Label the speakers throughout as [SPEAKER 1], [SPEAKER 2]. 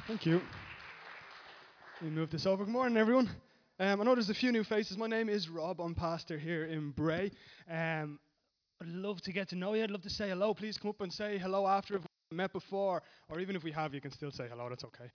[SPEAKER 1] Thank you. Let me move this over. Good morning, everyone. I know there's a few new faces. My name is Rob. I'm pastor here in Bray. I'd love to get to know you. I'd love to say hello. Please come up and say hello after if we've met before, or even if we have, you can still say hello. That's okay.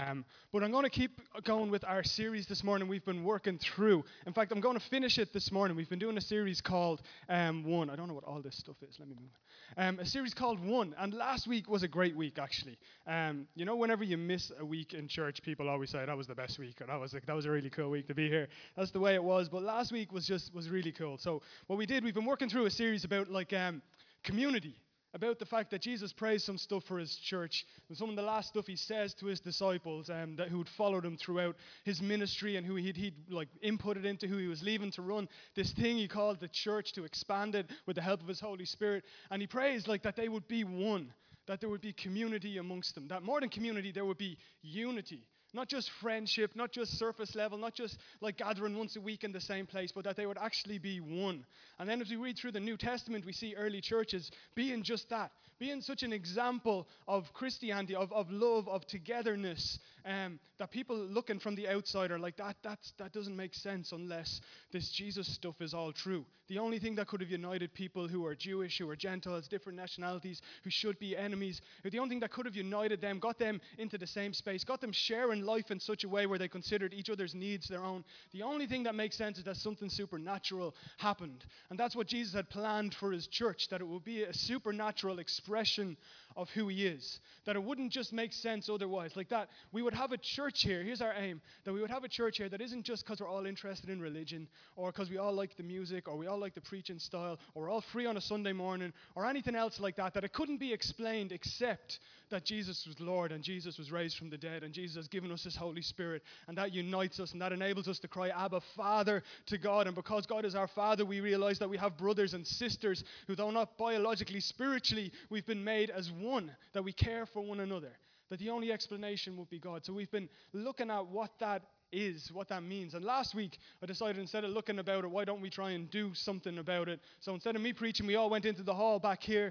[SPEAKER 1] But I'm going to keep going with our series this morning we've been working through. In fact, I'm going to finish it this morning. We've been doing a series called One. I don't know what all this stuff is. Let me move it. A series called One. And last week was a great week, actually. Whenever you miss a week in church, people always say that was the best week, or that was a really cool week to be here. That's the way it was. But last week was really cool. So what we've been working through a series about community, about the fact that Jesus prays some stuff for his church, and some of the last stuff he says to his disciples who would followed him throughout his ministry, and who he'd inputted into, who he was leaving to run this thing he called the church, to expand it with the help of his Holy Spirit. And he prays that they would be one, that there would be community amongst them, that more than community there would be unity. Not just friendship, not just surface level, not just gathering once a week in the same place, but that they would actually be one. And then as we read through the New Testament, we see early churches being just that, being such an example of Christianity, of love, of togetherness, that people looking from the outside are like, that doesn't make sense unless this Jesus stuff is all true. The only thing that could have united people who are Jewish, who are Gentiles, different nationalities, who should be enemies, the only thing that could have united them, got them into the same space, got them sharing life in such a way where they considered each other's needs their own. The only thing that makes sense is that something supernatural happened. And that's what Jesus had planned for his church, that it would be a supernatural expression of who he is, that it wouldn't just make sense otherwise. Like that, we would have a church here, here's our aim, that we would have a church here that isn't just because we're all interested in religion, or because we all like the music, or we all like the preaching style, or we're all free on a Sunday morning, or anything else like that, that it couldn't be explained except that Jesus was Lord, and Jesus was raised from the dead, and Jesus has given us his Holy Spirit, and that unites us, and that enables us to cry, Abba, Father, to God. And because God is our Father, we realize that we have brothers and sisters who, though not biologically, spiritually, we've been made as one, that we care for one another, that the only explanation would be God. So we've been looking at what that is, what that means. And last week, I decided instead of looking about it, why don't we try and do something about it? So instead of me preaching, we all went into the hall back here,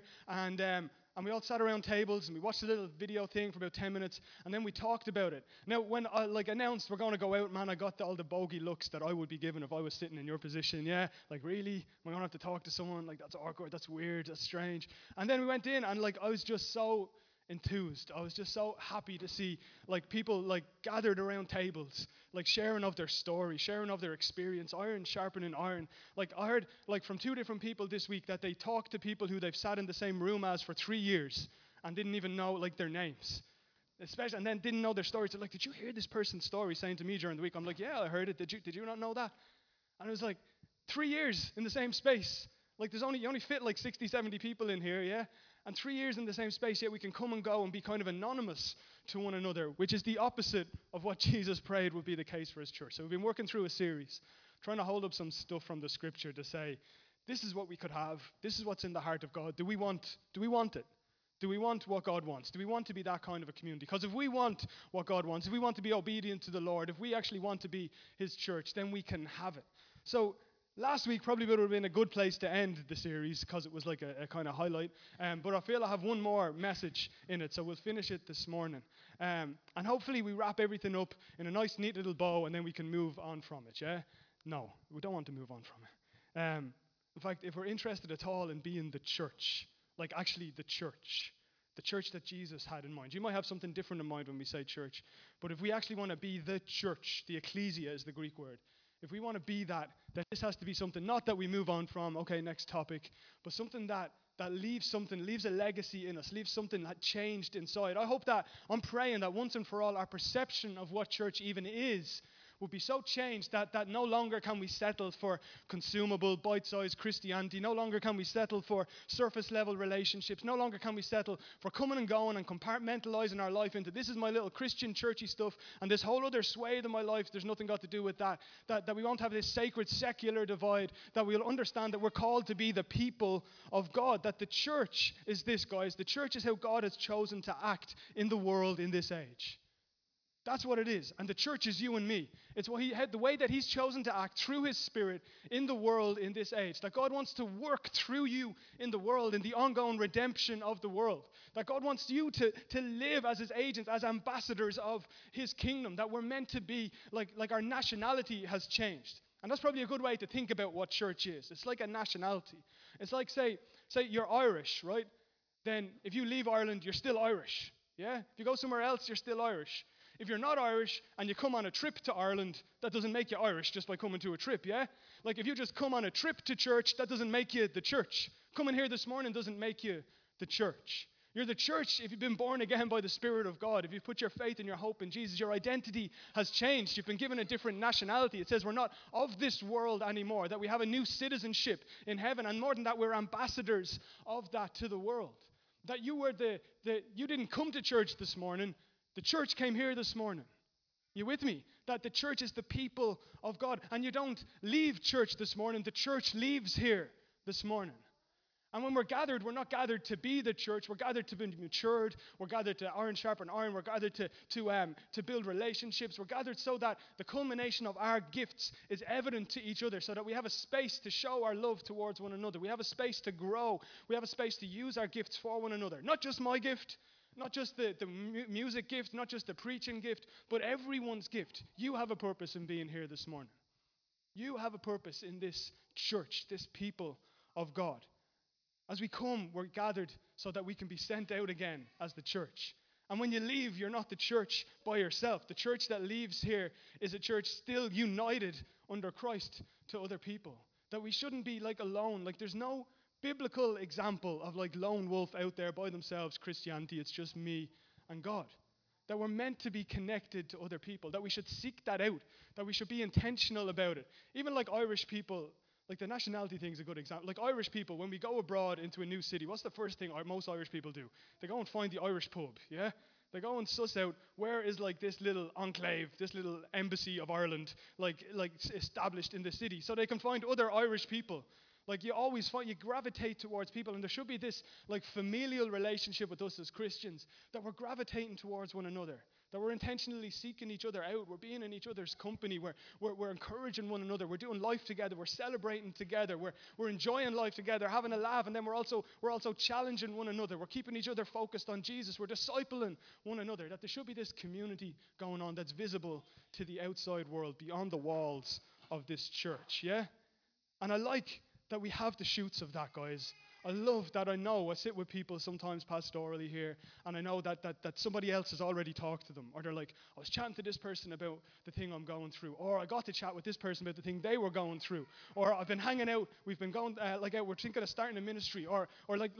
[SPEAKER 1] and we all sat around tables, and we watched a little video thing for about 10 minutes, and then we talked about it. Now, when I announced we're going to go out, man, I got all the bogey looks that I would be given if I was sitting in your position. Yeah, really? Am I going to have to talk to someone? That's awkward, that's weird, that's strange. And then we went in, and I was just so enthused. I was just so happy to see people gathered around tables, sharing of their story, sharing of their experience, iron sharpening iron. I heard from two different people this week that they talked to people who they've sat in the same room as for 3 years and didn't even know their names. Especially, and then didn't know their stories. They're like, did you hear this person's story, saying to me during the week? I'm like, yeah, I heard it. Did you not know that? And it was 3 years in the same space. You only fit 60, 70 people in here, yeah? And 3 years in the same space, yet we can come and go and be kind of anonymous to one another, which is the opposite of what Jesus prayed would be the case for his church. So we've been working through a series, trying to hold up some stuff from the scripture to say, this is what we could have. This is what's in the heart of God. Do we want it? Do we want what God wants? Do we want to be that kind of a community? Because if we want what God wants, if we want to be obedient to the Lord, if we actually want to be his church, then we can have it. So last week probably would have been a good place to end the series because it was a kind of highlight. But I feel I have one more message in it, so we'll finish it this morning. And hopefully we wrap everything up in a nice, neat little bow, and then we can move on from it, yeah? No, we don't want to move on from it. In fact, if we're interested at all in being the church, actually the church that Jesus had in mind. You might have something different in mind when we say church, but if we actually want to be the church, the ecclesia is the Greek word, if we want to be that, then this has to be something, not that we move on from, okay, next topic, but something that leaves a legacy in us, leaves something that changed inside. I hope that, I'm praying that once and for all, our perception of what church even is will be so changed that no longer can we settle for consumable, bite-sized Christianity. No longer can we settle for surface-level relationships. No longer can we settle for coming and going and compartmentalizing our life into, this is my little Christian churchy stuff, and this whole other swathe of my life, there's nothing got to do with that. That we won't have this sacred, secular divide, that we'll understand that we're called to be the people of God, that the church is this, guys. The church is how God has chosen to act in the world in this age. That's what it is. And the church is you and me. It's what the way that he's chosen to act through his Spirit in the world in this age. That God wants to work through you in the world, in the ongoing redemption of the world. That God wants you to live as his agents, as ambassadors of his kingdom. That we're meant to be, like our nationality has changed. And that's probably a good way to think about what church is. It's like a nationality. It's like, say you're Irish, right? Then if you leave Ireland, you're still Irish. Yeah? If you go somewhere else, you're still Irish. If you're not Irish and you come on a trip to Ireland, that doesn't make you Irish just by coming to a trip, yeah? Like if you just come on a trip to church, that doesn't make you the church. Coming here this morning doesn't make you the church. You're the church if you've been born again by the Spirit of God. If you've put your faith and your hope in Jesus, your identity has changed. You've been given a different nationality. It says we're not of this world anymore, that we have a new citizenship in heaven. And more than that, we're ambassadors of that to the world. That you were you didn't come to church this morning. The church came here this morning. You with me? That the church is the people of God. And you don't leave church this morning. The church leaves here this morning. And when we're gathered, we're not gathered to be the church. We're gathered to be matured. We're gathered to iron sharpen iron. We're gathered to build relationships. We're gathered so that the culmination of our gifts is evident to each other, so that we have a space to show our love towards one another. We have a space to grow. We have a space to use our gifts for one another. Not just my gift, not just the music gift, not just the preaching gift, but everyone's gift. You have a purpose in being here this morning. You have a purpose in this church, this people of God. As we come, we're gathered so that we can be sent out again as the church. And when you leave, you're not the church by yourself. The church that leaves here is a church still united under Christ to other people. That we shouldn't be like alone. Like there's no biblical example of like lone wolf out there by themselves, Christianity. It's just me and God. That we're meant to be connected to other people. That we should seek that out. That we should be intentional about it. Even like Irish people, like the nationality thing is a good example. Like Irish people, when we go abroad into a new city, what's the first thing most Irish people do? They go and find the Irish pub, yeah? They go and suss out where is like this little enclave, this little embassy of Ireland, like established in the city, so they can find other Irish people. Like you always find, you gravitate towards people, and there should be this like familial relationship with us as Christians, that we're gravitating towards one another, that we're intentionally seeking each other out, we're being in each other's company, we're encouraging one another, we're doing life together, we're celebrating together, we're enjoying life together, having a laugh, and then we're also challenging one another, we're keeping each other focused on Jesus, we're discipling one another, that there should be this community going on that's visible to the outside world, beyond the walls of this church, yeah? And I like that we have the shoots of that, guys. I love that. I know I sit with people sometimes pastorally here, and I know that somebody else has already talked to them, or they're like, I was chatting to this person about the thing I'm going through, or I got to chat with this person about the thing they were going through, or I've been hanging out, we've been going we're thinking of starting a ministry, or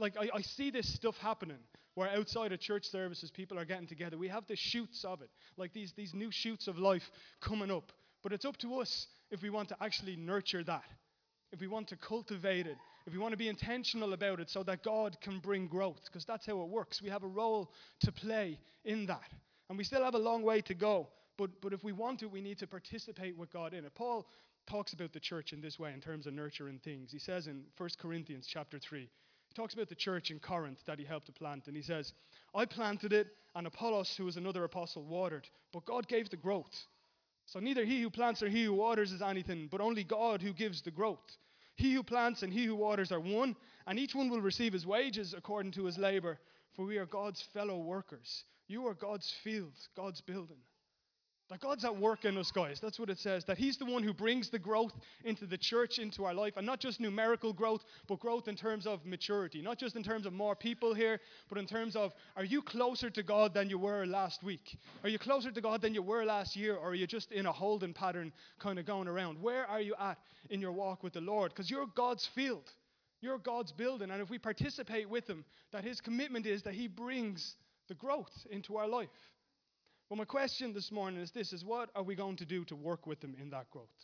[SPEAKER 1] I see this stuff happening where outside of church services people are getting together. We have the shoots of it, like these new shoots of life coming up. But it's up to us if we want to actually nurture that, if we want to cultivate it, if we want to be intentional about it so that God can bring growth, because that's how it works. We have a role to play in that. And we still have a long way to go. But if we want to, we need to participate with God in it. Paul talks about the church in this way in terms of nurturing things. He says in 1 Corinthians chapter 3, he talks about the church in Corinth that he helped to plant. And he says, I planted it, and Apollos, who was another apostle, watered. But God gave the growth. So neither he who plants or he who waters is anything, but only God who gives the growth. He who plants and he who waters are one, and each one will receive his wages according to his labor, for we are God's fellow workers. You are God's field, God's building. That God's at work in us, guys. That's what it says. That he's the one who brings the growth into the church, into our life. And not just numerical growth, but growth in terms of maturity. Not just in terms of more people here, but in terms of, are you closer to God than you were last week? Are you closer to God than you were last year? Or are you just in a holding pattern kind of going around? Where are you at in your walk with the Lord? Because you're God's field. You're God's building. And if we participate with him, that his commitment is that he brings the growth into our life. Well, my question this morning is this, is what are we going to do to work with them in that growth?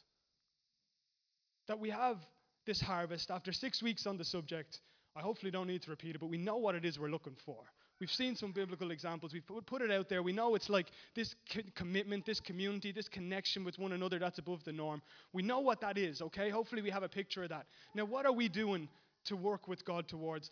[SPEAKER 1] That we have this harvest, after 6 weeks on the subject, I hopefully don't need to repeat it, but we know what it is we're looking for. We've seen some biblical examples. We've put it out there. We know it's like this commitment, this community, this connection with one another that's above the norm. We know what that is, okay? Hopefully we have a picture of that. Now, what are we doing to work with God towards that?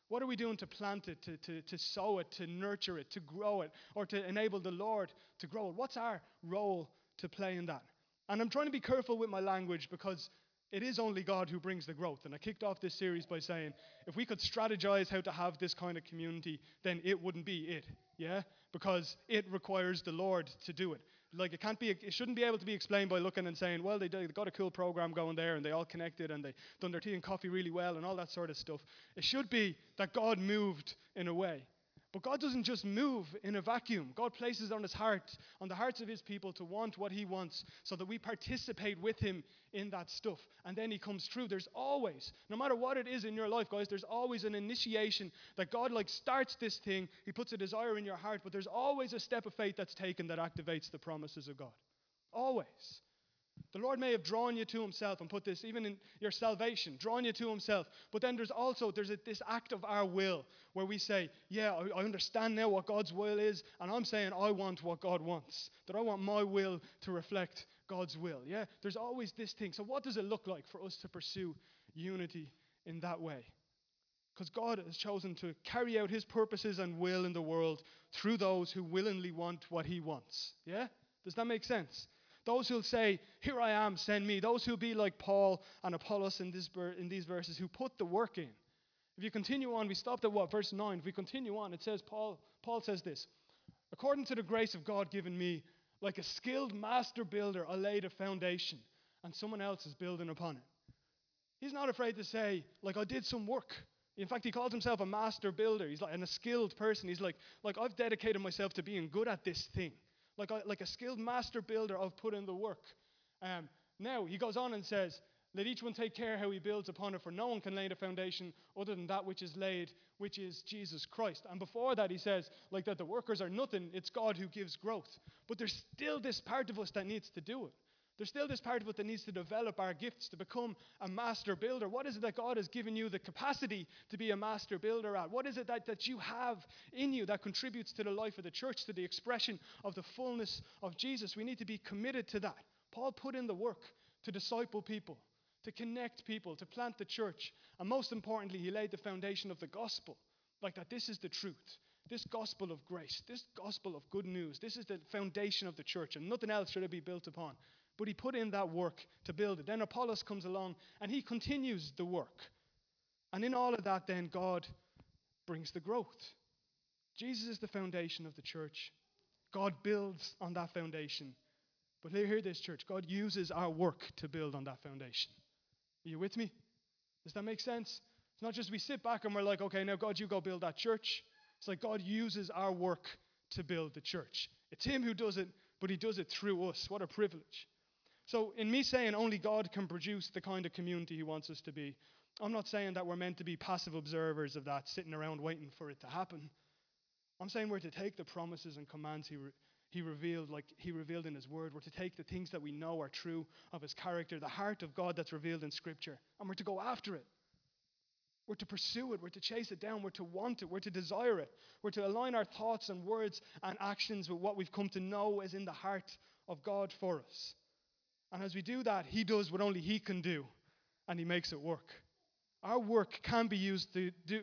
[SPEAKER 1] What are we doing to plant it, to sow it, to nurture it, to grow it, or to enable the Lord to grow it? What's our role to play in that? And I'm trying to be careful with my language because it is only God who brings the growth. And I kicked off this series by saying, if we could strategize how to have this kind of community, then it wouldn't be it, yeah? Because it requires the Lord to do it. Like it shouldn't be able to be explained by looking and saying, well, they got a cool program going there and they all connected and they done their tea and coffee really well and all that sort of stuff. It should be that God moved in a way. But God doesn't just move in a vacuum. God places on the hearts of his people to want what he wants so that we participate with him in that stuff. And then he comes through. There's always, no matter what it is in your life, guys, there's always an initiation that God starts this thing. He puts a desire in your heart, but there's always a step of faith that's taken that activates the promises of God. Always. The Lord may have drawn you to himself and put this, even in your salvation, drawn you to himself. But then there's this act of our will where we say, yeah, I understand now what God's will is, and I'm saying I want what God wants. That I want my will to reflect God's will. Yeah, there's always this thing. So what does it look like for us to pursue unity in that way? Because God has chosen to carry out his purposes and will in the world through those who willingly want what he wants. Yeah? Does that make sense? Those who'll say, here I am, send me. Those who'll be like Paul and Apollos in these verses, who put the work in. If you continue on, we stopped at verse 9. If we continue on, it says, Paul says this, according to the grace of God given me, like a skilled master builder, I laid a foundation, and someone else is building upon it. He's not afraid to say, I did some work. In fact, he calls himself a master builder. He's a skilled person. He's like I've dedicated myself to being good at this thing. Like a skilled master builder, I've put in the work. Now, he goes on and says, let each one take care how he builds upon it, for no one can lay the foundation other than that which is laid, which is Jesus Christ. And before that, he says, that the workers are nothing, it's God who gives growth. But there's still this part of us that needs to do it. There's still this part of it that needs to develop our gifts to become a master builder. What is it that God has given you the capacity to be a master builder at? What is it that you have in you that contributes to the life of the church, to the expression of the fullness of Jesus? We need to be committed to that. Paul put in the work to disciple people, to connect people, to plant the church. And most importantly, he laid the foundation of the gospel, that this is the truth. This gospel of grace, this gospel of good news, this is the foundation of the church, and nothing else should it be built upon. But he put in that work to build it. Then Apollos comes along and he continues the work. And in all of that, then God brings the growth. Jesus is the foundation of the church. God builds on that foundation. But hear this, church. God uses our work to build on that foundation. Are you with me? Does that make sense? It's not just we sit back and we're like, okay, now God, you go build that church. It's like God uses our work to build the church. It's him who does it, but he does it through us. What a privilege. So in me saying only God can produce the kind of community he wants us to be, I'm not saying that we're meant to be passive observers of that, sitting around waiting for it to happen. I'm saying we're to take the promises and commands he revealed in his word. We're to take the things that we know are true of his character, the heart of God that's revealed in Scripture, and we're to go after it. We're to pursue it. We're to chase it down. We're to want it. We're to desire it. We're to align our thoughts and words and actions with what we've come to know is in the heart of God for us. And as we do that, he does what only he can do, and he makes it work. Our work can be used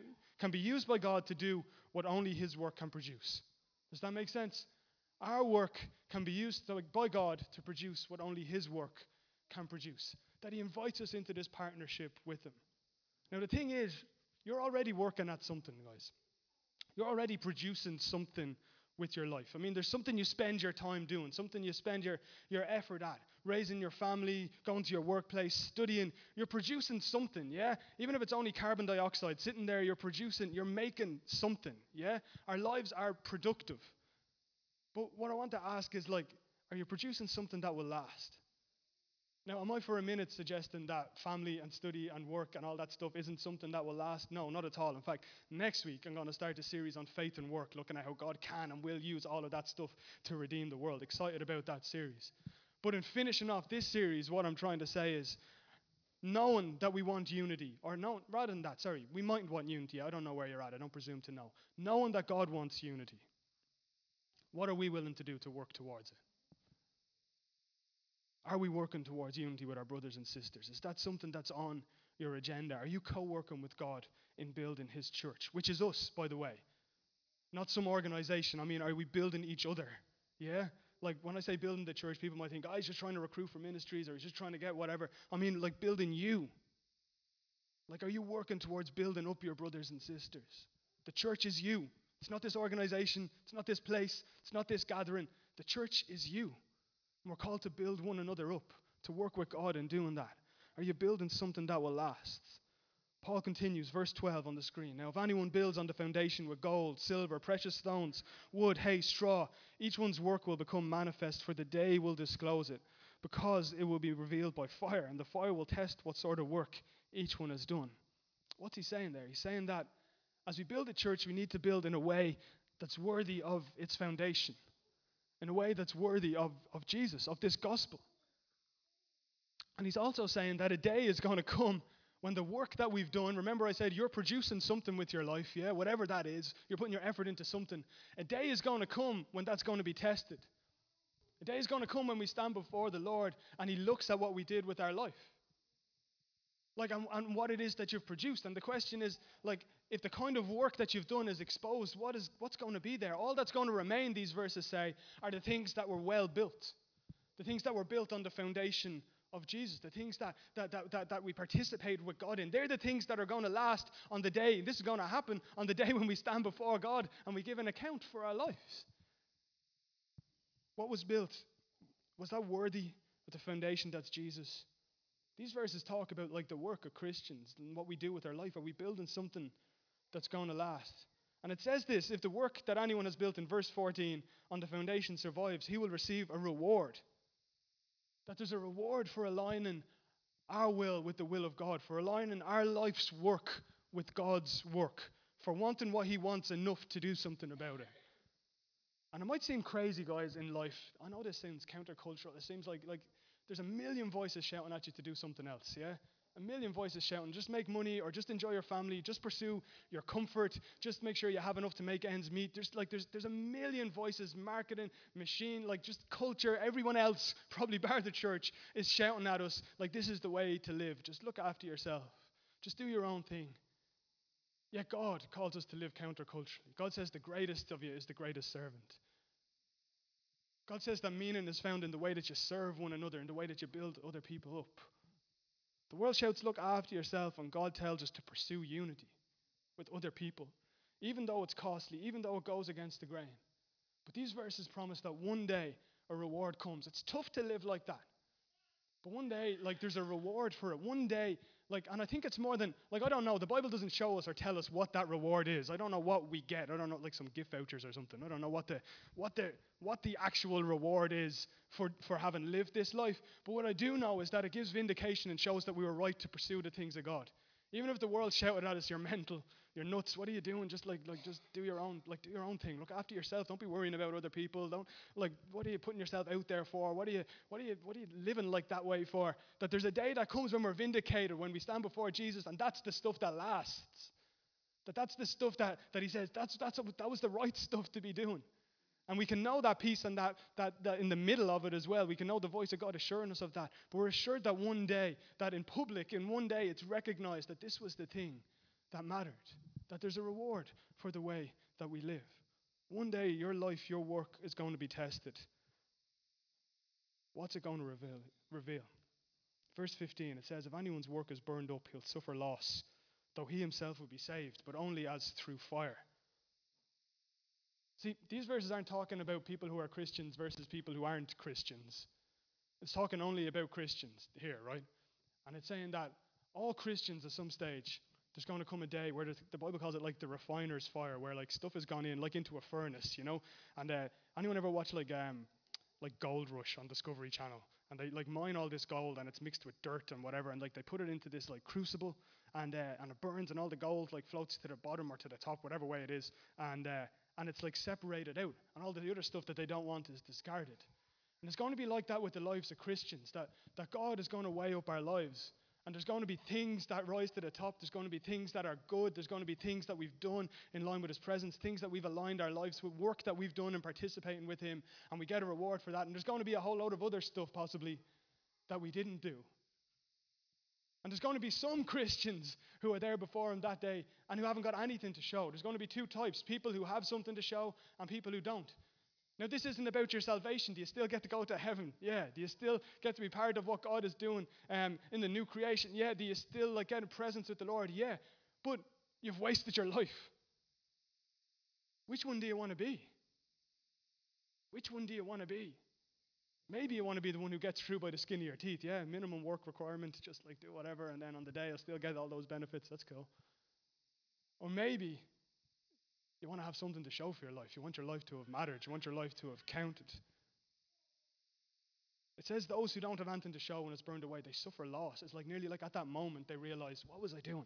[SPEAKER 1] by God to do what only his work can produce. Does that make sense? Our work can be used by God to produce what only his work can produce. That he invites us into this partnership with him. Now the thing is, you're already working at something, guys. You're already producing something with your life. I mean, there's something you spend your time doing, something you spend your effort at, raising your family, going to your workplace, studying. You're producing something, yeah? Even if it's only carbon dioxide, sitting there, you're making something, yeah? Our lives are productive. But what I want to ask is, are you producing something that will last? Now, am I for a minute suggesting that family and study and work and all that stuff isn't something that will last? No, not at all. In fact, next week I'm going to start a series on faith and work, looking at how God can and will use all of that stuff to redeem the world. Excited about that series. But in finishing off this series, what I'm trying to say is, knowing that we want unity, we might want unity. I don't know where you're at. I don't presume to know. Knowing that God wants unity, what are we willing to do to work towards it? Are we working towards unity with our brothers and sisters? Is that something that's on your agenda? Are you co-working with God in building his church, which is us, by the way? Not some organization. I mean, are we building each other? Yeah? Like when I say building the church, people might think, he's just trying to recruit for ministries or he's just trying to get whatever. I mean, like building you. Like, are you working towards building up your brothers and sisters? The church is you. It's not this organization. It's not this place. It's not this gathering. The church is you. And we're called to build one another up, to work with God in doing that. Are you building something that will last? Paul continues, verse 12 on the screen. Now, if anyone builds on the foundation with gold, silver, precious stones, wood, hay, straw, each one's work will become manifest, for the day will disclose it, because it will be revealed by fire, and the fire will test what sort of work each one has done. What's he saying there? He's saying that as we build a church, we need to build in a way that's worthy of its foundation, in a way that's worthy of Jesus, of this gospel. And he's also saying that a day is going to come when the work that we've done, remember I said you're producing something with your life, yeah, whatever that is, you're putting your effort into something. A day is going to come when that's going to be tested. A day is going to come when we stand before the Lord and he looks at what we did with our life. Like, and what it is that you've produced. And the question is, like, if the kind of work that you've done is exposed, what's going to be there? All that's going to remain, these verses say, are the things that were well built. The things that were built on the foundation of Jesus, the things that we participate with God in. They're the things that are going to last on the day. This is going to happen on the day when we stand before God and we give an account for our lives. What was built? Was that worthy of the foundation that's Jesus? These verses talk about like the work of Christians and what we do with our life. Are we building something that's going to last? And it says this, if the work that anyone has built in verse 14 on the foundation survives, he will receive a reward. That there's a reward for aligning our will with the will of God, for aligning our life's work with God's work, for wanting what he wants enough to do something about it. And it might seem crazy, guys, in life. I know this sounds countercultural. It seems like there's a million voices shouting at you to do something else, yeah? A million voices shouting, just make money or just enjoy your family, just pursue your comfort, just make sure you have enough to make ends meet. There's a million voices, marketing, machine, like just culture, everyone else, probably bar the church, is shouting at us like this is the way to live. Just look after yourself. Just do your own thing. Yet God calls us to live counterculturally. God says the greatest of you is the greatest servant. God says that meaning is found in the way that you serve one another, in the way that you build other people up. The world shouts, look after yourself, and God tells us to pursue unity with other people, even though it's costly, even though it goes against the grain. But these verses promise that one day a reward comes. It's tough to live like that. But one day, like, there's a reward for it. One day, like, and I think it's more than, like, I don't know. The Bible doesn't show us or tell us what that reward is. I don't know what we get. I don't know, like some gift vouchers or something. I don't know what the actual reward is for having lived this life. But what I do know is that it gives vindication and shows that we were right to pursue the things of God. Even if the world shouted at us, you're mental, you're nuts, what are you doing? Just just do your own thing. Look after yourself. Don't be worrying about other people. What are you putting yourself out there for? What are you living like that way for? That there's a day that comes when we're vindicated, when we stand before Jesus, and that's the stuff that lasts. That's the stuff that he says, that was the right stuff to be doing. And we can know that peace and that in the middle of it as well. We can know the voice of God assuring us of that. But we're assured that one day, that in public, in one day, it's recognized that this was the thing that mattered. That there's a reward for the way that we live. One day, your life, your work is going to be tested. What's it going to reveal? Verse 15, it says, if anyone's work is burned up, he'll suffer loss, though he himself will be saved, but only as through fire. See, these verses aren't talking about people who are Christians versus people who aren't Christians. It's talking only about Christians here, right? And it's saying that all Christians at some stage, there's going to come a day where the Bible calls it like the refiner's fire, where like stuff has gone in, like into a furnace, you know? And anyone ever watch like Gold Rush on Discovery Channel? And they like mine all this gold and it's mixed with dirt and whatever, and like they put it into this like crucible and it burns and all the gold like floats to the bottom or to the top, whatever way it is, and it's like separated out, and all the other stuff that they don't want is discarded. And it's going to be like that with the lives of Christians, that God is going to weigh up our lives. And there's going to be things that rise to the top. There's going to be things that are good. There's going to be things that we've done in line with his presence, things that we've aligned our lives with, work that we've done in participating with him, and we get a reward for that. And there's going to be a whole load of other stuff possibly that we didn't do. And there's going to be some Christians who are there before him that day and who haven't got anything to show. There's going to be two types, people who have something to show and people who don't. Now, this isn't about your salvation. Do you still get to go to heaven? Yeah. Do you still get to be part of what God is doing in the new creation? Yeah. Do you still get a presence with the Lord? Yeah. But you've wasted your life. Which one do you want to be? Which one do you want to be? Maybe you want to be the one who gets through by the skin of your teeth. Yeah, minimum work requirement, just like do whatever, and then on the day I'll still get all those benefits. That's cool. Or maybe you want to have something to show for your life. You want your life to have mattered. You want your life to have counted. It says those who don't have anything to show when it's burned away, they suffer loss. It's like nearly like at that moment they realize, what was I doing?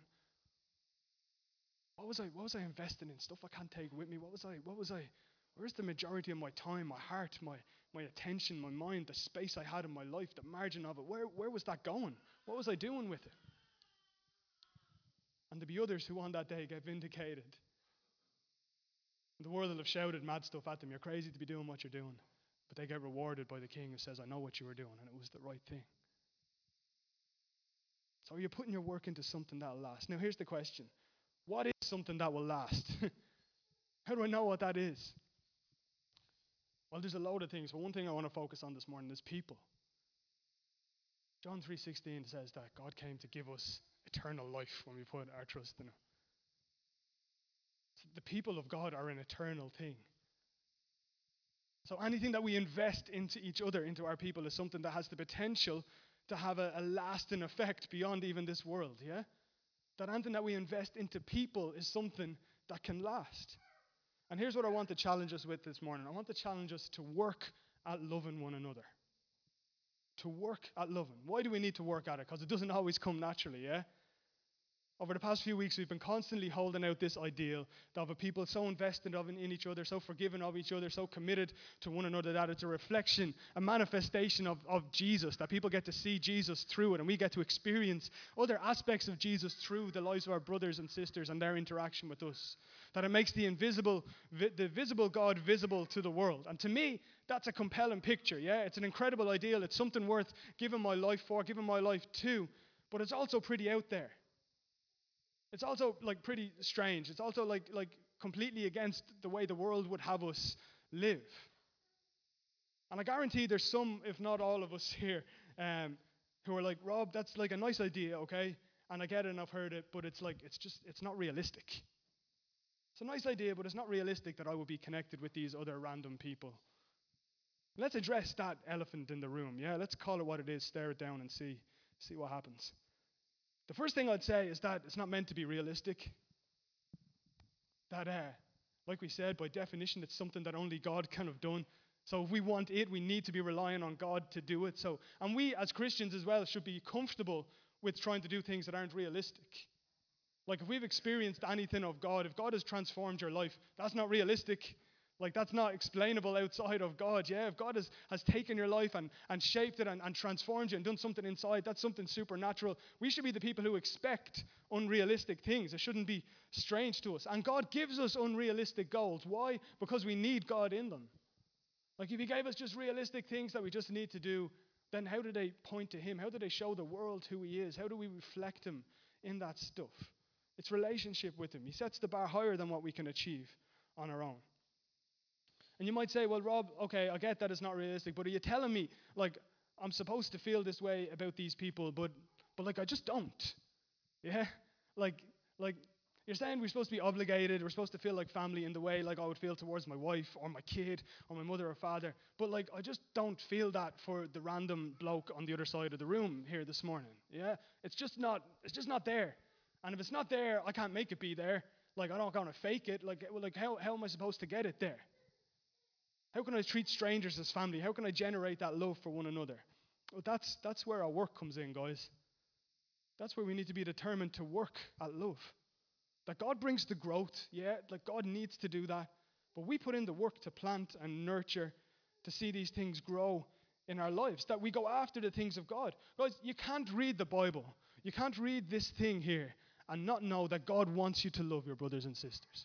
[SPEAKER 1] What was I investing in? Stuff I can't take with me. Where's the majority of my time, my heart, my attention, my mind, the space I had in my life, the margin of it? Where was that going? What was I doing with it? And there'll be others who on that day get vindicated. The world will have shouted mad stuff at them. You're crazy to be doing what you're doing. But they get rewarded by the King who says, I know what you were doing, and it was the right thing. So are you putting your work into something that will last? Now here's the question. What is something that will last? How do I know what that is? Well, there's a load of things, but one thing I want to focus on this morning is people. John 3:16 says that God came to give us eternal life when we put our trust in Him. So the people of God are an eternal thing. So anything that we invest into each other, into our people, is something that has the potential to have a lasting effect beyond even this world, yeah? That anything that we invest into people is something that can last. And here's what I want to challenge us with this morning. I want to challenge us to work at loving one another. To work at loving. Why do we need to work at it? Because it doesn't always come naturally, yeah? Over the past few weeks, we've been constantly holding out this ideal of a people so invested in each other, so forgiving of each other, so committed to one another that it's a reflection, a manifestation of Jesus, that people get to see Jesus through it, and we get to experience other aspects of Jesus through the lives of our brothers and sisters and their interaction with us. That it makes the visible God visible to the world. And to me, that's a compelling picture, yeah? It's an incredible ideal. It's something worth giving my life for, giving my life to, but it's also pretty out there. It's also like pretty strange. It's also like completely against the way the world would have us live. And I guarantee there's some, if not all of us here, who are like, Rob, that's like a nice idea, okay? And I get it and I've heard it, but it's not realistic. It's a nice idea, but it's not realistic that I would be connected with these other random people. Let's address that elephant in the room, yeah? Let's call it what it is, stare it down and see what happens. The first thing I'd say is that it's not meant to be realistic. That, like we said, by definition, it's something that only God can have done. So if we want it, we need to be relying on God to do it. And we as Christians as well should be comfortable with trying to do things that aren't realistic. Like if we've experienced anything of God, if God has transformed your life, that's not realistic. Like that's not explainable outside of God, yeah? If God has taken your life and shaped it and transformed you and done something inside, that's something supernatural. We should be the people who expect unrealistic things. It shouldn't be strange to us. And God gives us unrealistic goals. Why? Because we need God in them. Like if He gave us just realistic things that we just need to do, then how do they point to Him? How do they show the world who He is? How do we reflect Him in that stuff? It's relationship with Him. He sets the bar higher than what we can achieve on our own. And you might say, well, Rob, okay, I get that it's not realistic, but are you telling me, like, I'm supposed to feel this way about these people, but like, I just don't? Yeah? Like, you're saying we're supposed to be obligated, we're supposed to feel like family in the way like I would feel towards my wife or my kid or my mother or father, but like, I just don't feel that for the random bloke on the other side of the room here this morning, yeah? It's just not there. And if it's not there, I can't make it be there. Like, I'm not going to fake it. Like how am I supposed to get it there? How can I treat strangers as family? How can I generate that love for one another? Well, that's where our work comes in, guys. That's where we need to be determined to work at love. That God brings the growth, yeah, like God needs to do that. But we put in the work to plant and nurture, to see these things grow in our lives. That we go after the things of God. Guys, you can't read the Bible. You can't read this thing here and not know that God wants you to love your brothers and sisters.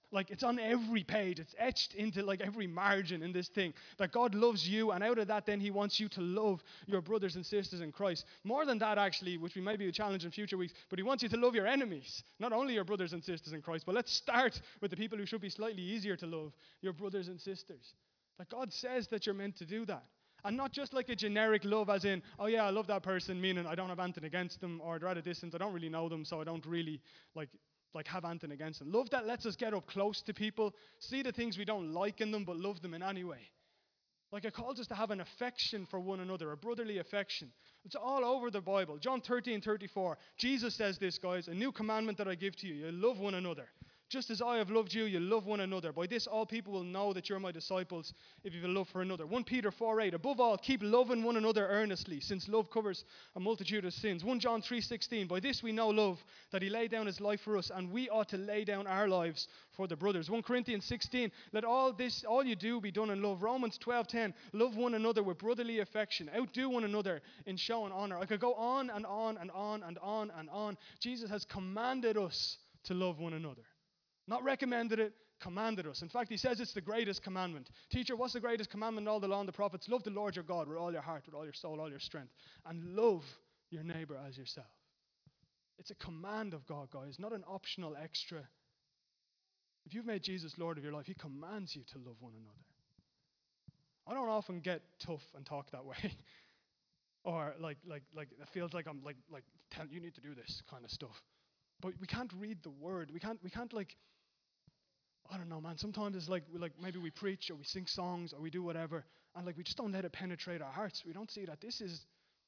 [SPEAKER 1] Like, it's on every page. It's etched into like every margin in this thing that God loves you, and out of that then he wants you to love your brothers and sisters in Christ. More than that, actually, which we may be a challenge in future weeks, but he wants you to love your enemies, not only your brothers and sisters in Christ. But let's start with the people who should be slightly easier to love, your brothers and sisters. That God says that you're meant to do that. And not just like a generic love as in, oh yeah, I love that person, meaning I don't have anything against them, or they're at a distance, I don't really know them, so I don't really like have anything against them. Love that lets us get up close to people, see the things we don't like in them, but love them in any way. Like, it calls us to have an affection for one another, a brotherly affection. It's all over the Bible. John 13:34. Jesus says this, guys, a new commandment that I give to you. You love one another. Just as I have loved you, you love one another. By this all people will know that you're my disciples, if you have a love for another. 1 Peter 4:8. Above all, keep loving one another earnestly, since love covers a multitude of sins. 1 John 3:16. By this we know love, that he laid down his life for us, and we ought to lay down our lives for the brothers. 1 Corinthians 16. Let all you do be done in love. Romans 12:10. Love one another with brotherly affection. Outdo one another in showing honor. I could go on and on and on and on and on. Jesus has commanded us to love one another. Not recommended it, commanded us. In fact, he says it's the greatest commandment. Teacher, what's the greatest commandment in all the law and the prophets? Love the Lord your God with all your heart, with all your soul, all your strength. And love your neighbor as yourself. It's a command of God, guys, not an optional extra. If you've made Jesus Lord of your life, he commands you to love one another. I don't often get tough and talk that way. Or like it feels like I'm like telling you need to do this kind of stuff. But we can't read the word. We can't like, I don't know, man. Sometimes it's like maybe we preach or we sing songs or we do whatever, and like we just don't let it penetrate our hearts. We don't see that this is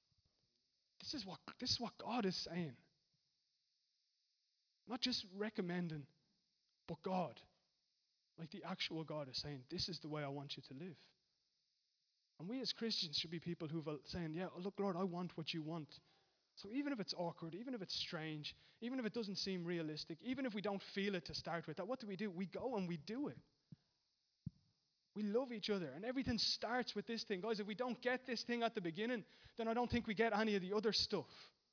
[SPEAKER 1] what God is saying. Not just recommending, but God. Like the actual God is saying, this is the way I want you to live. And we as Christians should be people who are saying, yeah, look, Lord, I want what you want. So even if it's awkward, even if it's strange, even if it doesn't seem realistic, even if we don't feel it to start with, that what do? We go and we do it. We love each other, and everything starts with this thing. Guys, if we don't get this thing at the beginning, then I don't think we get any of the other stuff.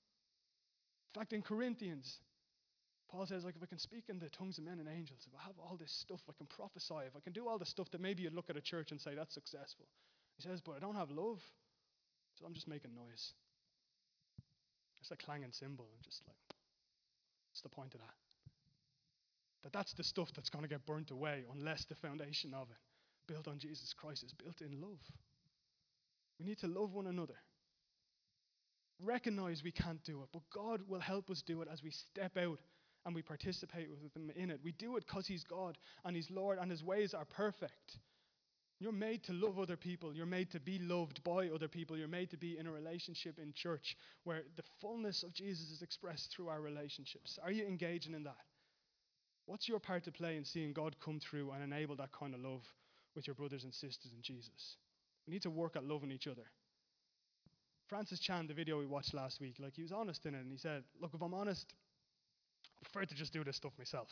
[SPEAKER 1] In fact, in Corinthians, Paul says, like, if I can speak in the tongues of men and angels, if I have all this stuff, I can prophesy, if I can do all the stuff that maybe you'd look at a church and say, that's successful. He says, but I don't have love, so I'm just making noise. It's a clanging cymbal, and just like, what's the point of that? That's the stuff that's going to get burnt away unless the foundation of it, built on Jesus Christ, is built in love. We need to love one another. Recognize we can't do it, but God will help us do it as we step out and we participate with him in it. We do it because he's God and he's Lord and his ways are perfect. You're made to love other people. You're made to be loved by other people. You're made to be in a relationship in church where the fullness of Jesus is expressed through our relationships. Are you engaging in that? What's your part to play in seeing God come through and enable that kind of love with your brothers and sisters in Jesus? We need to work at loving each other. Francis Chan, the video we watched last week, like he was honest in it, and he said, look, if I'm honest, I prefer to just do this stuff myself.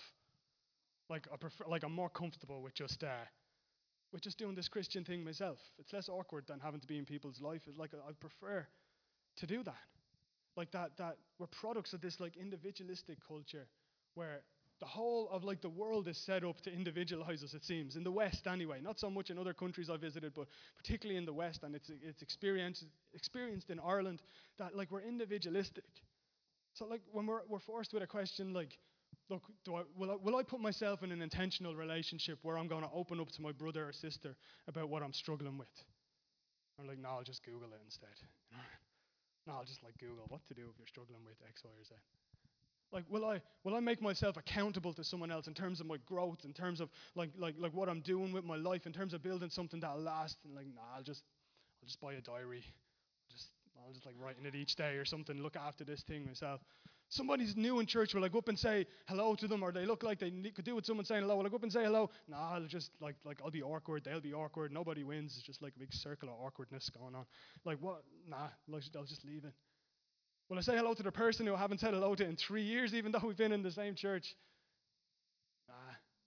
[SPEAKER 1] I'm more comfortable with just doing this Christian thing myself. It's less awkward than having to be in people's life. It's like I prefer to do that. Like that we're products of this like individualistic culture where the whole of like the world is set up to individualize us, it seems. In the West anyway. Not so much in other countries I've visited, but particularly in the West, and it's experienced in Ireland, that like we're individualistic. So like when we're forced with a question like, look, will I put myself in an intentional relationship where I'm going to open up to my brother or sister about what I'm struggling with? I'm like, no, I'll just Google it instead. No, I'll just like Google what to do if you're struggling with X, Y, or Z. Like, will I make myself accountable to someone else in terms of my growth, in terms of like what I'm doing with my life, in terms of building something that'll last? And like, nah, I'll just buy a diary. I'll just like write in it each day or something, look after this thing myself. Somebody's new in church, will I go up and say hello to them, or they look like they could do with someone saying hello? Will I go up and say hello? Nah, I'll just like I'll be awkward, they'll be awkward, nobody wins. It's just like a big circle of awkwardness going on. Like what? Nah, I'll just leave it. Will I say hello to the person who I haven't said hello to in 3 years, even though we've been in the same church? Nah,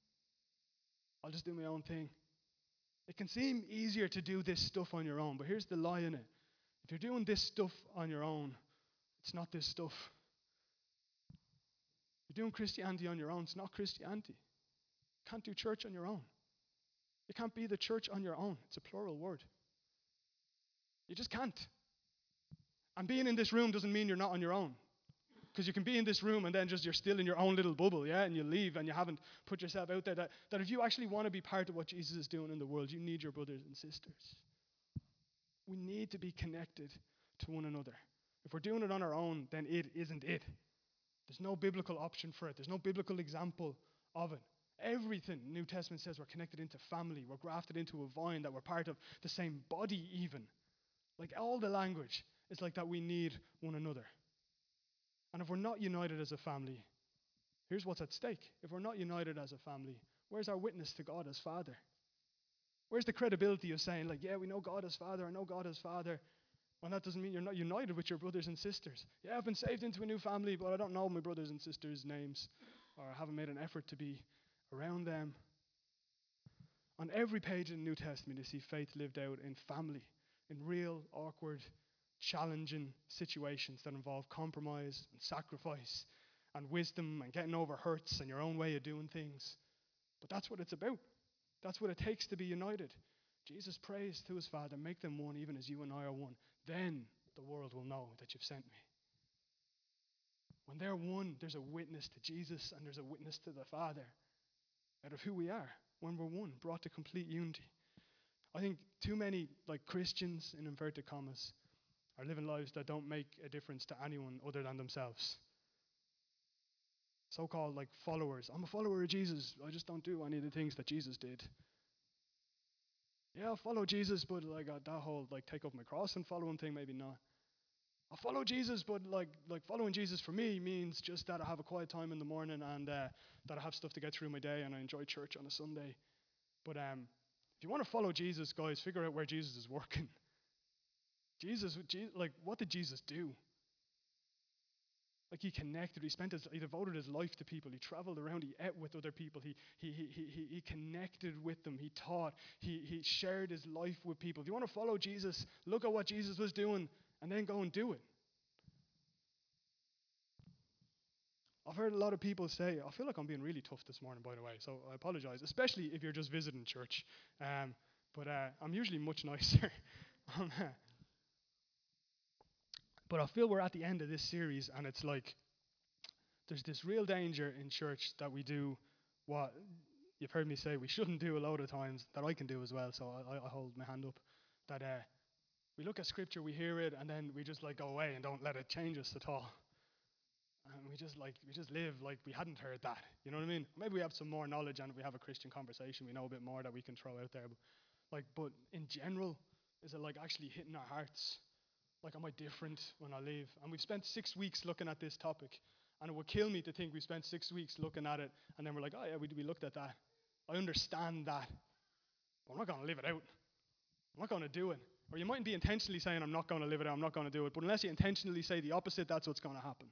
[SPEAKER 1] I'll just do my own thing. It can seem easier to do this stuff on your own, but here's the lie in it. If you're doing this stuff on your own, it's not this stuff. You're doing Christianity on your own, it's not Christianity. Can't do church on your own. You can't be the church on your own. It's a plural word. You just can't. And being in this room doesn't mean you're not on your own. Because you can be in this room and then just you're still in your own little bubble, yeah? And you leave and you haven't put yourself out there. That if you actually want to be part of what Jesus is doing in the world, you need your brothers and sisters. We need to be connected to one another. If we're doing it on our own, then it isn't it. There's no biblical option for it. There's no biblical example of it. Everything New Testament says we're connected into family. We're grafted into a vine, that we're part of the same body even. Like all the language is like that we need one another. And if we're not united as a family, here's what's at stake. If we're not united as a family, where's our witness to God as Father? Where's the credibility of saying, like, yeah, we know God as Father, I know God as Father, when that doesn't mean you're not united with your brothers and sisters? Yeah, I've been saved into a new family, but I don't know my brothers and sisters' names, or I haven't made an effort to be around them. On every page in the New Testament, you see faith lived out in family, in real, awkward, challenging situations that involve compromise and sacrifice and wisdom and getting over hurts and your own way of doing things. But that's what it's about. That's what it takes to be united. Jesus prays to his Father, make them one even as you and I are one. Then the world will know that you've sent me. When they're one, there's a witness to Jesus and there's a witness to the Father out of who we are when we're one, brought to complete unity. I think too many, like Christians in inverted commas, are living lives that don't make a difference to anyone other than themselves. So-called like followers. I'm a follower of Jesus. I just don't do any of the things that Jesus did. Yeah, I'll follow Jesus, but like that whole like take up my cross and follow him thing, maybe not. I'll follow Jesus, but like following Jesus for me means just that I have a quiet time in the morning and that I have stuff to get through my day and I enjoy church on a Sunday. But if you want to follow Jesus, guys, figure out where Jesus is working. Jesus, like, what did Jesus do? Like, he connected. He devoted his life to people. He traveled around. He ate with other people. He connected with them. He taught. He shared his life with people. If you want to follow Jesus, look at what Jesus was doing and then go and do it. I've heard a lot of people say, I feel like I'm being really tough this morning, by the way, so I apologize, especially if you're just visiting church. But I'm usually much nicer. But I feel we're at the end of this series, and it's like there's this real danger in church that we do what you've heard me say we shouldn't do a load of times, that I can do as well, so I hold my hand up, that we look at Scripture, we hear it, and then we just like go away and don't let it change us at all. And we just live like we hadn't heard that. You know what I mean? Maybe we have some more knowledge, and if we have a Christian conversation, we know a bit more that we can throw out there. But in general, is it like actually hitting our hearts? Like, am I different when I leave? And we've spent 6 weeks looking at this topic. And it would kill me to think we spent 6 weeks looking at it, and then we're like, oh yeah, we looked at that. I understand that. But I'm not going to live it out. I'm not going to do it. Or you mightn't be intentionally saying, I'm not going to live it out, I'm not going to do it. But unless you intentionally say the opposite, that's what's going to happen.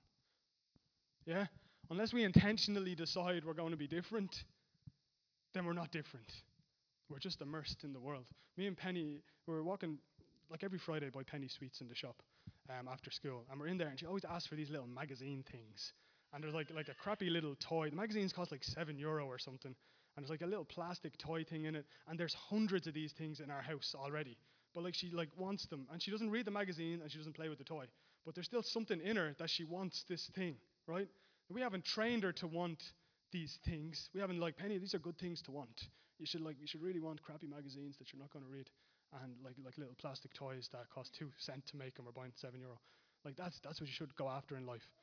[SPEAKER 1] Yeah? Unless we intentionally decide we're going to be different, then we're not different. We're just immersed in the world. Me and Penny, we were walking like every Friday by Penny Sweets in the shop after school. And we're in there, and she always asks for these little magazine things. And there's like a crappy little toy. The magazines cost like €7 or something. And there's like a little plastic toy thing in it. And there's hundreds of these things in our house already. But like she like wants them. And she doesn't read the magazine, and she doesn't play with the toy. But there's still something in her that she wants this thing, right? And we haven't trained her to want these things. We haven't like, Penny, these are good things to want. You should really want crappy magazines that you're not going to read. And like little plastic toys that cost 2 cents to make and we're buying €7. Like that's what you should go after in life.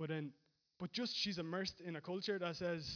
[SPEAKER 1] But just she's immersed in a culture that says,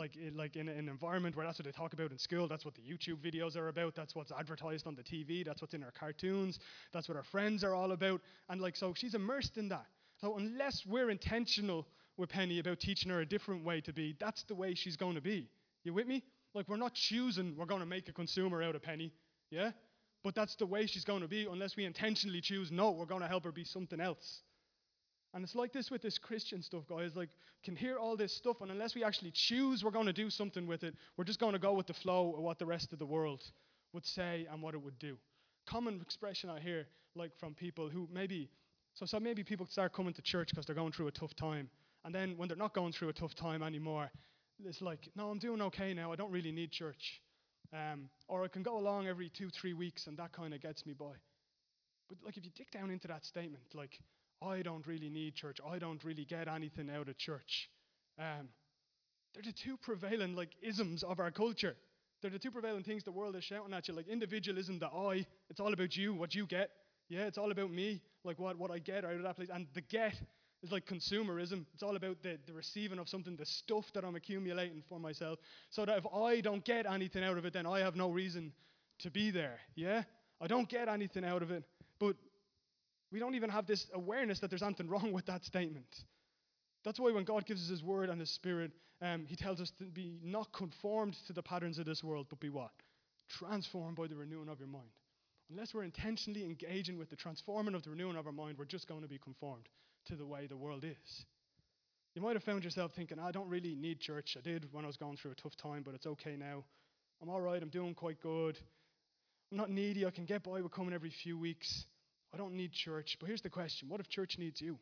[SPEAKER 1] in an environment where that's what they talk about in school, that's what the YouTube videos are about, that's what's advertised on the TV, that's what's in our cartoons, that's what our friends are all about. And like, so she's immersed in that. So unless we're intentional with Penny about teaching her a different way to be, that's the way she's going to be. You with me? Like, we're not choosing we're going to make a consumer out of Penny. Yeah? But that's the way she's going to be unless we intentionally choose, no, we're going to help her be something else. And it's like this with this Christian stuff, guys. Like, can hear all this stuff, and unless we actually choose we're going to do something with it, we're just going to go with the flow of what the rest of the world would say and what it would do. Common expression I hear, like, from people who maybe people start coming to church because they're going through a tough time. And then when they're not going through a tough time anymore, it's like, no, I'm doing okay now. I don't really need church. Or I can go along every 2-3 weeks and that kind of gets me by. But like if you dig down into that statement, like, I don't really need church. I don't really get anything out of church. They're the two prevailing like isms of our culture. They're the two prevailing things the world is shouting at you, like individualism, the I, it's all about you, what you get. Yeah, it's all about me, like what I get out of that place. And the get is like consumerism. It's all about the receiving of something, the stuff that I'm accumulating for myself. So that if I don't get anything out of it, then I have no reason to be there. Yeah? I don't get anything out of it. But we don't even have this awareness that there's anything wrong with that statement. That's why when God gives us His Word and His Spirit, He tells us to be not conformed to the patterns of this world, but be what? Transformed by the renewing of your mind. Unless we're intentionally engaging with the transforming of the renewing of our mind, we're just going to be conformed to the way the world is. You might have found yourself thinking, I don't really need church. I did when I was going through a tough time, but it's okay now. I'm all right. I'm doing quite good. I'm not needy. I can get by with coming every few weeks. I don't need church. But here's the question. What if church needs you?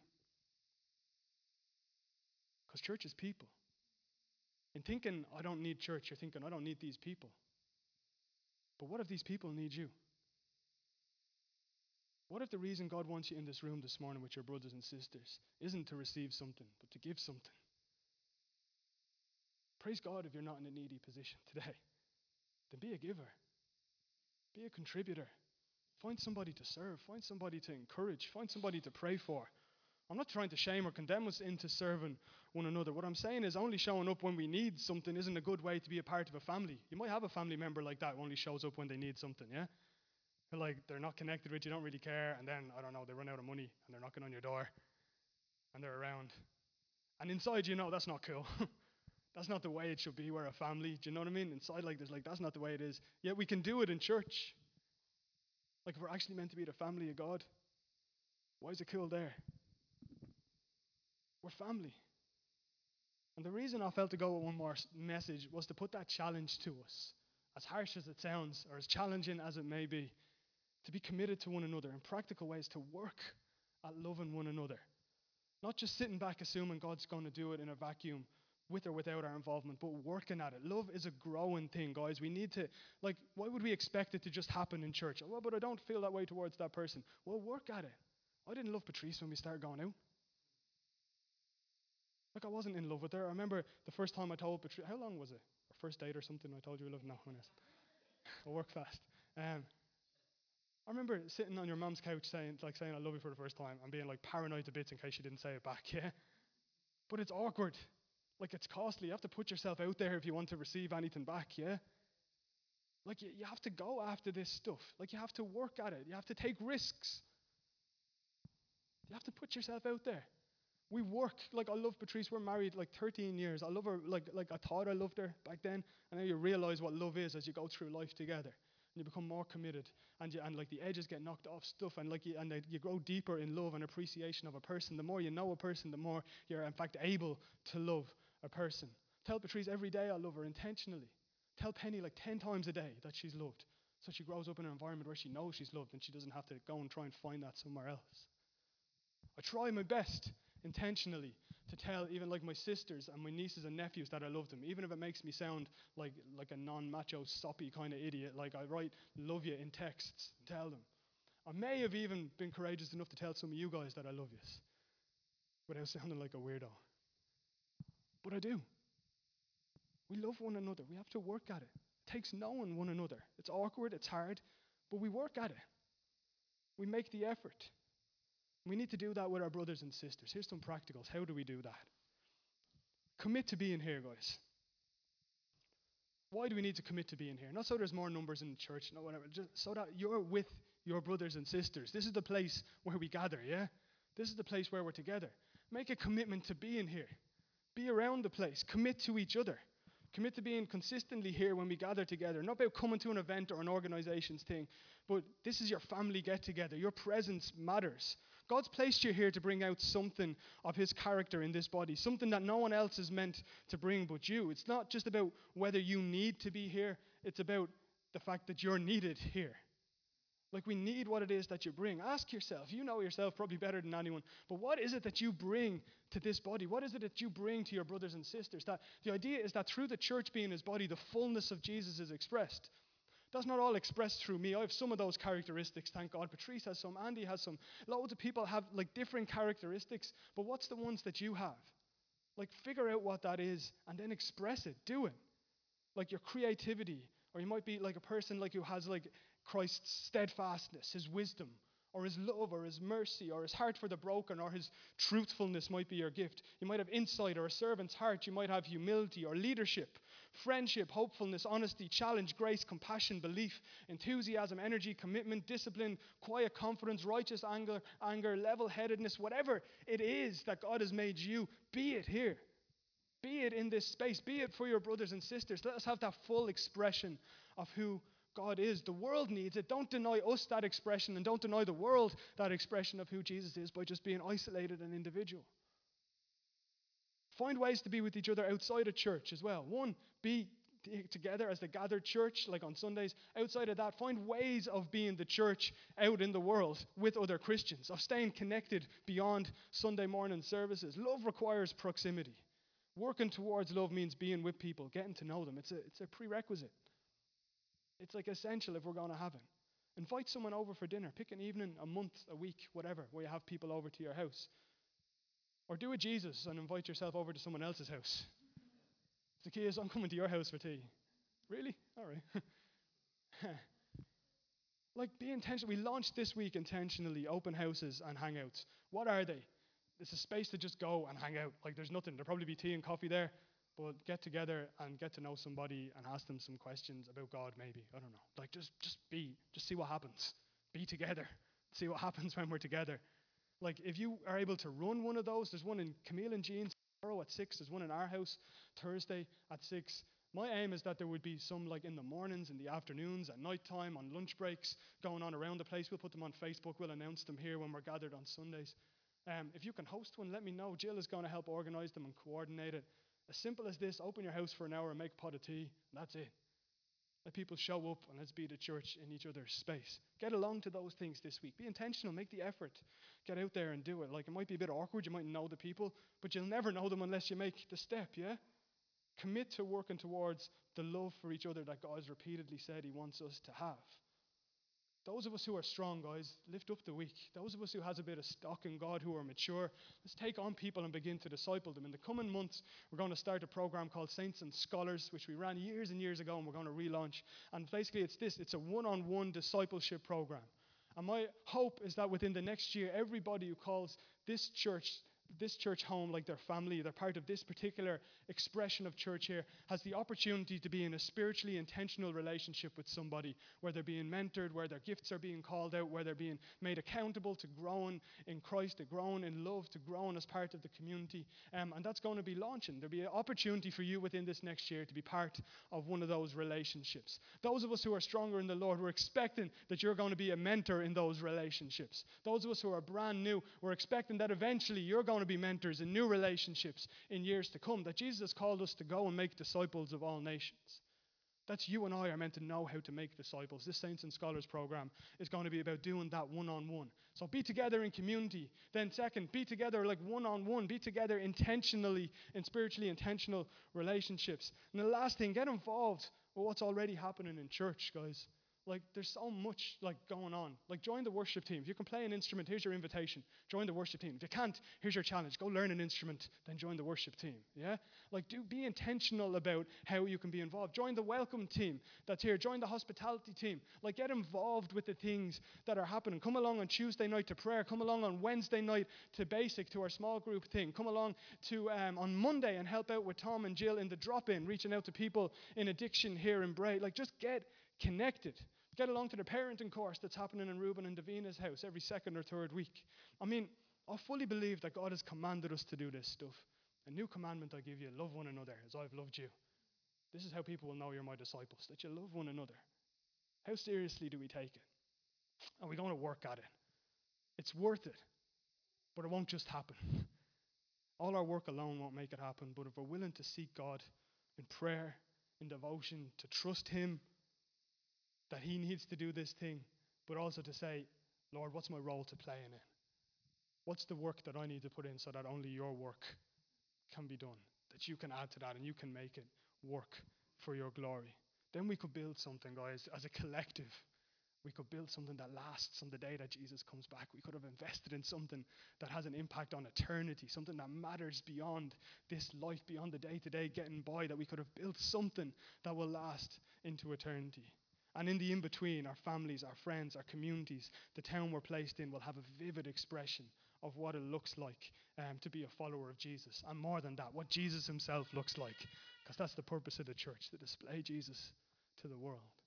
[SPEAKER 1] Because church is people. In thinking, I don't need church, you're thinking, I don't need these people. But what if these people need you? What if the reason God wants you in this room this morning with your brothers and sisters isn't to receive something, but to give something? Praise God if you're not in a needy position today. Then be a giver. Be a contributor. Find somebody to serve. Find somebody to encourage. Find somebody to pray for. I'm not trying to shame or condemn us into serving one another. What I'm saying is only showing up when we need something isn't a good way to be a part of a family. You might have a family member like that who only shows up when they need something, yeah? Like they're not connected with you, don't really care, and then, I don't know, they run out of money and they're knocking on your door and they're around. And inside, that's not cool. That's not the way it should be. We're a family. Do you know what I mean? Inside, that's not the way it is. Yet we can do it in church. Like if we're actually meant to be the family of God, why is it cool there? We're family. And the reason I felt to go with one more message was to put that challenge to us, as harsh as it sounds, or as challenging as it may be, to be committed to one another in practical ways, to work at loving one another. Not just sitting back assuming God's going to do it in a vacuum with or without our involvement, but working at it. Love is a growing thing, guys. We need to, why would we expect it to just happen in church? Well, but I don't feel that way towards that person. Well, work at it. I didn't love Patrice when we started going out. I wasn't in love with her. I remember the first time I told Patrice, how long was it? Our first date or something, I told you I loved. No, I'll work fast. I remember sitting on your mom's couch saying I love you for the first time and being paranoid to bits in case she didn't say it back, yeah? But it's awkward. It's costly. You have to put yourself out there if you want to receive anything back, yeah? You have to go after this stuff. You have to work at it. You have to take risks. You have to put yourself out there. We work. I love Patrice. We're married 13 years. I love her I thought I loved her back then. And now you realize what love is as you go through life together. And you become more committed. And the edges get knocked off stuff. And you grow deeper in love and appreciation of a person. The more you know a person, the more you're in fact able to love a person. Tell Patrice every day I love her intentionally. Tell Penny 10 times a day that she's loved. So she grows up in an environment where she knows she's loved and she doesn't have to go and try and find that somewhere else. I try my best intentionally to tell even my sisters and my nieces and nephews that I love them, even if it makes me sound like a non-macho, soppy kind of idiot. I write love you in texts and tell them. I may have even been courageous enough to tell some of you guys that I love you without sounding like a weirdo. But I do. We love one another. We have to work at it. It takes knowing one another. It's awkward, it's hard, but we work at it. We make the effort. We need to do that with our brothers and sisters. Here's some practicals. How do we do that? Commit to being here, guys. Why do we need to commit to being here? Not so there's more numbers in the church, no whatever, just so that you're with your brothers and sisters. This is the place where we gather, yeah? This is the place where we're together. Make a commitment to being here. Be around the place. Commit to each other. Commit to being consistently here when we gather together. Not about coming to an event or an organization's thing, but this is your family get-together. Your presence matters. God's placed you here to bring out something of His character in this body, something that no one else is meant to bring but you. It's not just about whether you need to be here. It's about the fact that you're needed here. Like, we need what it is that you bring. Ask yourself. You know yourself probably better than anyone. But what is it that you bring to this body? What is it that you bring to your brothers and sisters? That the idea is that through the church being his body, the fullness of Jesus is expressed. That's not all expressed through me. I have some of those characteristics, thank God. Patrice has some. Andy has some. Loads of people have like different characteristics. But what's the ones that you have? Like, figure out what that is and then express it. Do it. Like your creativity. Or you might be like a person like who has like Christ's steadfastness, his wisdom, or his love, or his mercy, or his heart for the broken, or his truthfulness might be your gift. You might have insight or a servant's heart. You might have humility or leadership, friendship, hopefulness, honesty, challenge, grace, compassion, belief, enthusiasm, energy, commitment, discipline, quiet confidence, righteous anger, level-headedness, whatever it is that God has made you, be it here. Be it in this space. Be it for your brothers and sisters. Let us have that full expression of who God is. The world needs it. Don't deny us that expression, and don't deny the world that expression of who Jesus is by just being isolated and individual. Find ways to be with each other outside of church as well. One, be together as the gathered church, like on Sundays. Outside of that, find ways of being the church out in the world with other Christians, of staying connected beyond Sunday morning services. Love requires proximity. Working towards love means being with people, getting to know them. It's a prerequisite. It's like essential if we're going to have it. Invite someone over for dinner. Pick an evening, a month, a week, whatever, where you have people over to your house. Or do a Jesus and invite yourself over to someone else's house. Zacchaeus, I'm coming to your house for tea. Really? All right. Like, be intentional. We launched this week intentionally open houses and hangouts. What are they? It's a space to just go and hang out. Like, there's nothing. There'll probably be tea and coffee there. But get together and get to know somebody and ask them some questions about God, maybe. I don't know. Like, just see what happens. Be together. See what happens when we're together. Like, if you are able to run one of those, there's one in Camille and Jean's tomorrow at 6. There's one in our house Thursday at 6. My aim is that there would be some, like, in the mornings, in the afternoons, at night time, on lunch breaks, going on around the place. We'll put them on Facebook. We'll announce them here when we're gathered on Sundays. If you can host one, let me know. Jill is going to help organize them and coordinate it. As simple as this, open your house for an hour and make a pot of tea, and that's it. Let people show up, and let's be the church in each other's space. Get along to those things this week. Be intentional, make the effort. Get out there and do it. Like, it might be a bit awkward, you might know the people, but you'll never know them unless you make the step, yeah? Commit to working towards the love for each other that God's repeatedly said he wants us to have. Those of us who are strong, guys, lift up the weak. Those of us who has a bit of stock in God, who are mature, let's take on people and begin to disciple them. In the coming months, we're going to start a program called Saints and Scholars, which we ran years and years ago, and we're going to relaunch. And basically, it's a one-on-one discipleship program. And my hope is that within the next year, everybody who calls this church home like their family, they're part of this particular expression of church here, has the opportunity to be in a spiritually intentional relationship with somebody, where they're being mentored, where their gifts are being called out, where they're being made accountable to growing in Christ, to growing in love, to growing as part of the community. And that's going to be launching. There'll be an opportunity for you within this next year to be part of one of those relationships. Those of us who are stronger in the Lord, we're expecting that you're going to be a mentor in those relationships. Those of us who are brand new, we're expecting that eventually you're going to be mentors in new relationships in years to come, that Jesus has called us to go and make disciples of all nations. That's you and I are meant to know how to make disciples. This Saints and Scholars program is going to be about doing that one-on-one. So be together in community. Then second, be together like one-on-one. Be together intentionally in spiritually intentional relationships. And the last thing, get involved with what's already happening in church, guys. Like, there's so much, like, going on. Like, join the worship team. If you can play an instrument, here's your invitation. Join the worship team. If you can't, here's your challenge. Go learn an instrument, then join the worship team, yeah? Like, be intentional about how you can be involved. Join the welcome team that's here. Join the hospitality team. Like, get involved with the things that are happening. Come along on Tuesday night to prayer. Come along on Wednesday night to basic, to our small group thing. Come along to on Monday and help out with Tom and Jill in the drop-in, reaching out to people in addiction here in Bray. Like, just get connected. Get along to the parenting course that's happening in Ruben and Davina's house every second or third week. I mean, I fully believe that God has commanded us to do this stuff. A new commandment I give you, love one another as I've loved you. This is how people will know you're my disciples, that you love one another. How seriously do we take it? Are we going to work at it? It's worth it, but it won't just happen. All our work alone won't make it happen, but if we're willing to seek God in prayer, in devotion, to trust him, that he needs to do this thing, but also to say, Lord, what's my role to play in it? What's the work that I need to put in so that only your work can be done, that you can add to that and you can make it work for your glory? Then we could build something, guys, as a collective. We could build something that lasts on the day that Jesus comes back. We could have invested in something that has an impact on eternity, something that matters beyond this life, beyond the day-to-day getting by, that we could have built something that will last into eternity. And in the in-between, our families, our friends, our communities, the town we're placed in will have a vivid expression of what it looks like to be a follower of Jesus. And more than that, what Jesus himself looks like. Because that's the purpose of the church, to display Jesus to the world.